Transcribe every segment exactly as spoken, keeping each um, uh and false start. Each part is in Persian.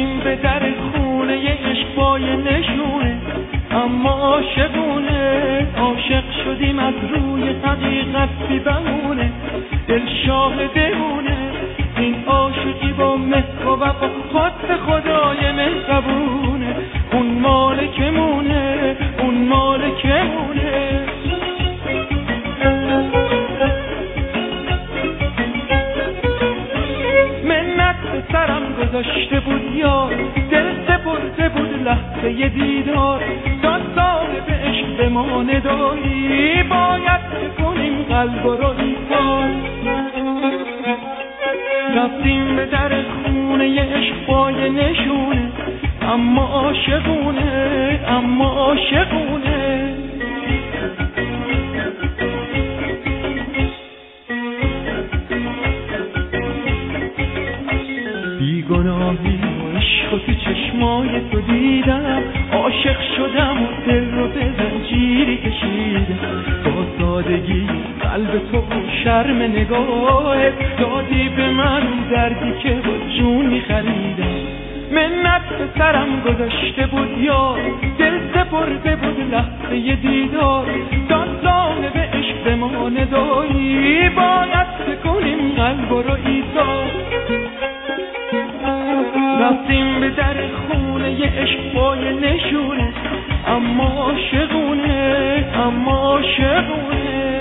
رفتیم به در خونه عشق پای نشونه، اما عاشقونه. عاشق شدیم از روی حقیقت بی بهونه، دل شاهدمونه. این عاشقی با مهر و وفا خود به خدای مهربونه. اون مالکمونه، اون مالکمونه. منت به سرم گذاشته بود یار، دل سپرده بود لحظه ی دیدار. تا صاحب عشق به ما ندایی، باید کنیم قلب رو ایثار. رفتیم به در خونه ی عشق پای نشونه، اما عاشقونه، اما عاشقونه. بیگناهی و عشق و تو چشمای تو دیدم، عاشق شدم و دل رو به زنجیری کشیدم. با سادگی قلب تو و شرم نگاهت دادی به من دردی که با جون می‌خریدم. منت به سرم گذاشته بود یار، دل سپرده بود لحظه ی دیدار. تا صاحب عشق به ما ندایی، باید بکنیم قلب رو ایثار. رفتیم به در خونه ی عشق پای نشونه، اما عاشقونه، اما عاشقونه.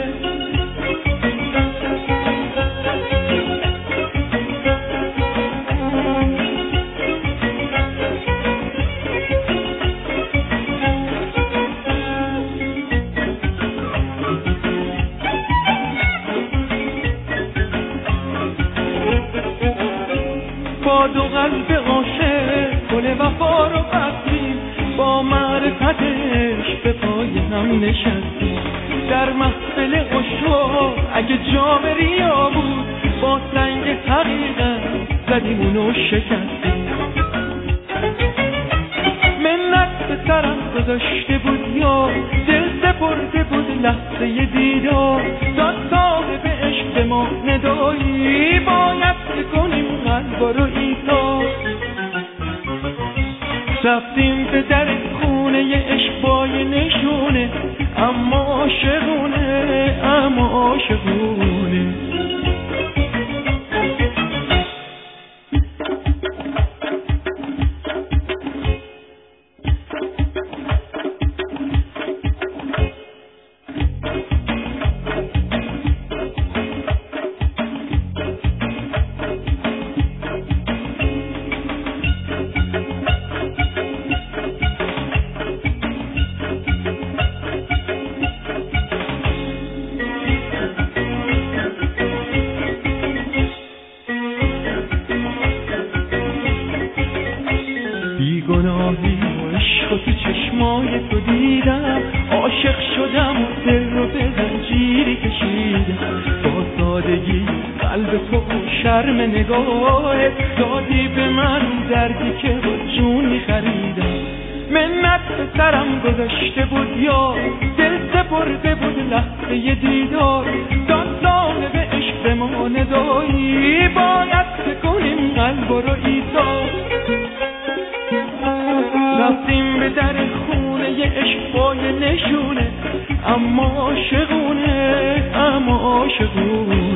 با دو قلب عاشق گل وفا رو بستیم، با معرفتش به پای هم نشستیم. در محفل عشاق اگه جام ریا بود، با سنگ حقیقت زدیم اونو شکستیم. منت به سرم گذاشته بود یار، دل سپرده بود لحظه ی دیدار. تا صاحب عشق به ما ندایی، باید کنیم قلب رو ایثار. رفتیم به در خونه ی عشق پای نشونه، اما عاشقونه، اما عاشقونه. بیگناهی و عشق و تو چشمای تو دیدم، عاشق شدم و دل رو به زنجیری کشیدم. با سادگی قلب تو و شرم نگاهت دادی به من دردی که با جون می‌خریدم. منت به سرم گذاشته بود یار، دل سپرده بود لحظه ی دیدار. تا صاحب عشق به ما ندایی، باید بکنیم قلب رو ایثار. رفتیم به در خونه ی عشق پای نشونه، اما عاشقونه، اما عاشقونه.